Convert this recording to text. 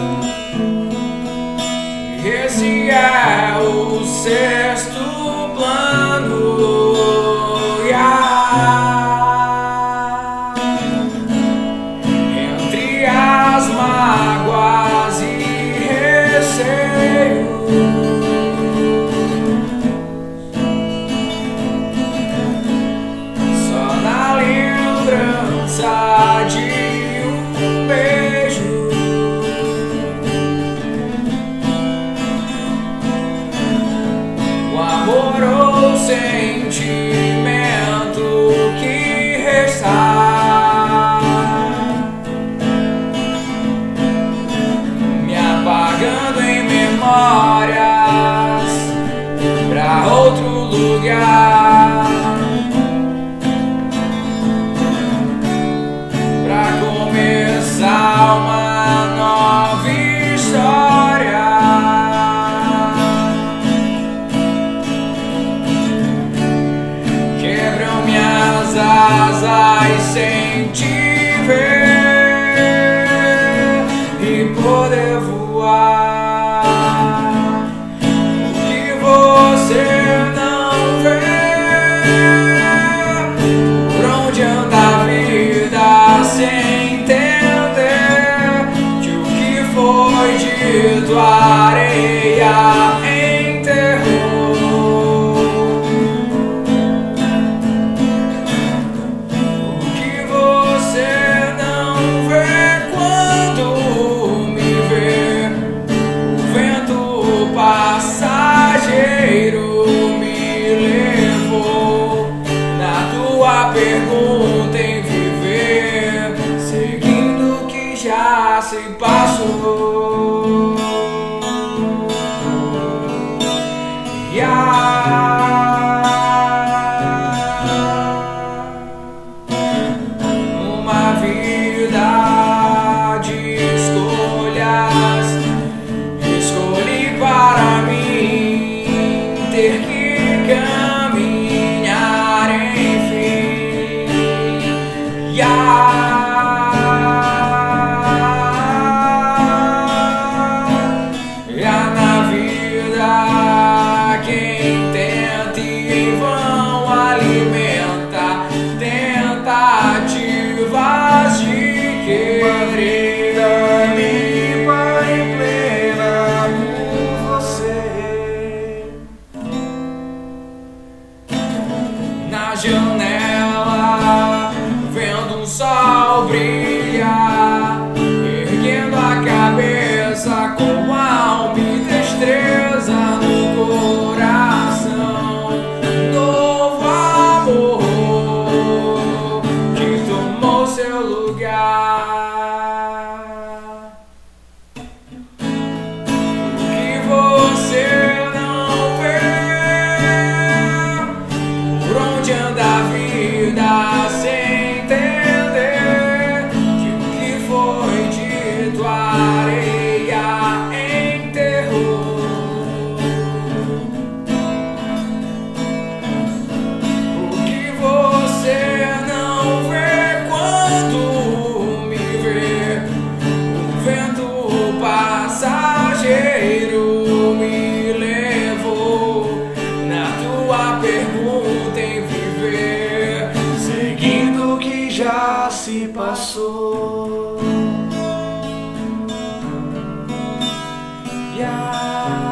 Esse é o sexto plano. Entre as mágoas e receios, só na lembrança de um beijo, o amor ou sentimento que resta, me apagando em memórias pra outro lugar, pra começar uma nova história. Quebram minhas asas sem te ver e poder voar. O que você não vê, por onde anda a vida sem entender que o que foi dito a areia enterrou. O que você não vê quando me vê, o vento passageiro me levou na tua pergunta em viver, seguindo o que já se passou. Uma vida de escolhas, escolhi para mim ter que caminhar, enfim. Na vida, quem tenta e em vão alimenta tentativas de querer limpa e plena por você. Na janela, vendo o sol brilhar, erguendo a cabeça com alma e destreza no coração. Novo amor que tomou seu lugar. O que você não vê, por onde anda a vida sem entender que o que foi dito a areia enterrou. O que você não vê quando me vê, o vento passageiro me levou na tua pergunta em viver, seguindo o que já se passou.